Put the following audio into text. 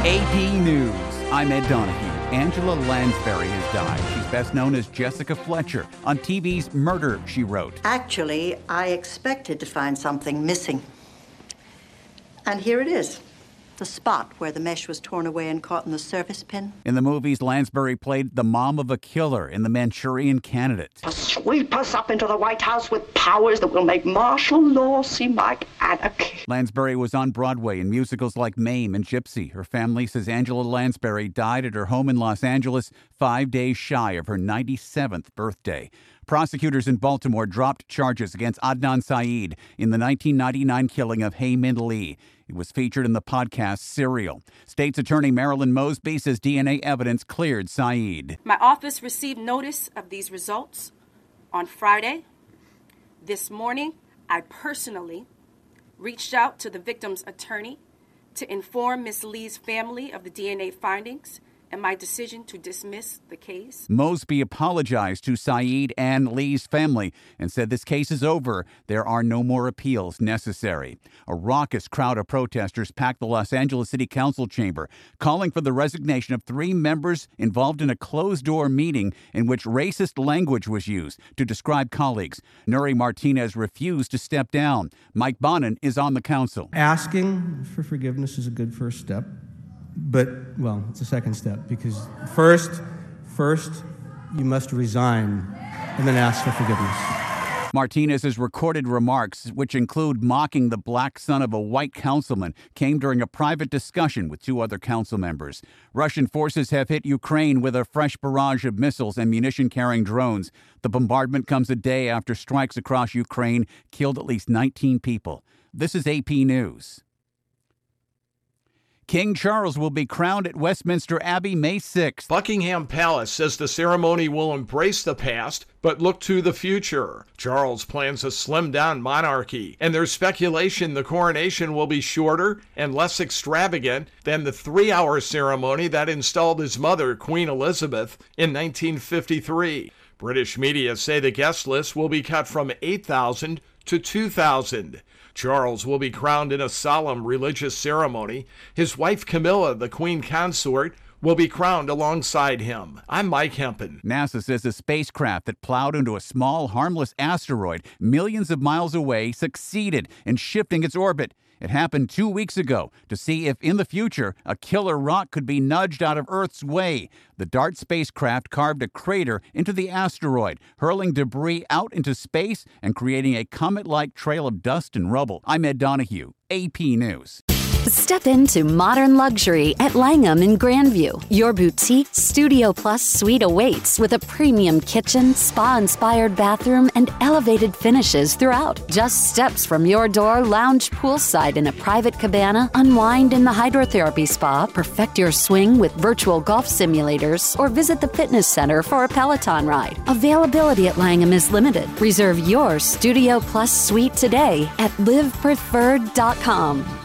AP News. I'm Ed Donahue. Angela Lansbury has died. She's best known as Jessica Fletcher on TV's Murder, She Wrote. Actually, I expected to find something missing. And here it is. The spot where the mesh was torn away and caught in the service pin. In the movies, Lansbury played the mom of a killer in The Manchurian Candidate. To sweep us up into the White House with powers that will make martial law seem like anarchy. Lansbury was on Broadway in musicals like Mame and Gypsy. Her family says Angela Lansbury died at her home in Los Angeles 5 days shy of her 97th birthday. Prosecutors in Baltimore dropped charges against Adnan Syed in the 1999 killing of Hae Min Lee. It was featured in the podcast Serial. State's Attorney Marilyn Mosby says DNA evidence cleared Syed. My office received notice of these results on Friday. This morning, I personally reached out to the victim's attorney to inform Ms. Lee's family of the DNA findings and my decision to dismiss the case. Mosby apologized to Syed and Lee's family and said this case is over. There are no more appeals necessary. A raucous crowd of protesters packed the Los Angeles City Council chamber, calling for the resignation of 3 members involved in a closed-door meeting in which racist language was used to describe colleagues. Nury Martinez refused to step down. Mike Bonin is on the council. Asking for forgiveness is a good first step. But, well, it's a second step, because first, you must resign and then ask for forgiveness. Martinez's recorded remarks, which include mocking the black son of a white councilman, came during a private discussion with 2 other council members. Russian forces have hit Ukraine with a fresh barrage of missiles and munition-carrying drones. The bombardment comes a day after strikes across Ukraine killed at least 19 people. This is AP News. King Charles will be crowned at Westminster Abbey May 6th. Buckingham Palace says the ceremony will embrace the past, but look to the future. Charles plans a slimmed-down monarchy, and there's speculation the coronation will be shorter and less extravagant than the 3-hour ceremony that installed his mother, Queen Elizabeth, in 1953. British media say the guest list will be cut from 8,000 to 2,000. Charles will be crowned in a solemn religious ceremony. His wife Camilla, the Queen Consort, will be crowned alongside him. I'm Mike Hempen. NASA says a spacecraft that plowed into a small, harmless asteroid millions of miles away succeeded in shifting its orbit. It happened 2 weeks ago to see if, in the future, a killer rock could be nudged out of Earth's way. The DART spacecraft carved a crater into the asteroid, hurling debris out into space and creating a comet-like trail of dust and rubble. I'm Ed Donahue, AP News. Step into modern luxury at Langham in Grandview. Your boutique Studio Plus suite awaits with a premium kitchen, spa-inspired bathroom, and elevated finishes throughout. Just steps from your door, lounge poolside in a private cabana, unwind in the hydrotherapy spa, perfect your swing with virtual golf simulators, or visit the fitness center for a Peloton ride. Availability at Langham is limited. Reserve your Studio Plus suite today at livepreferred.com.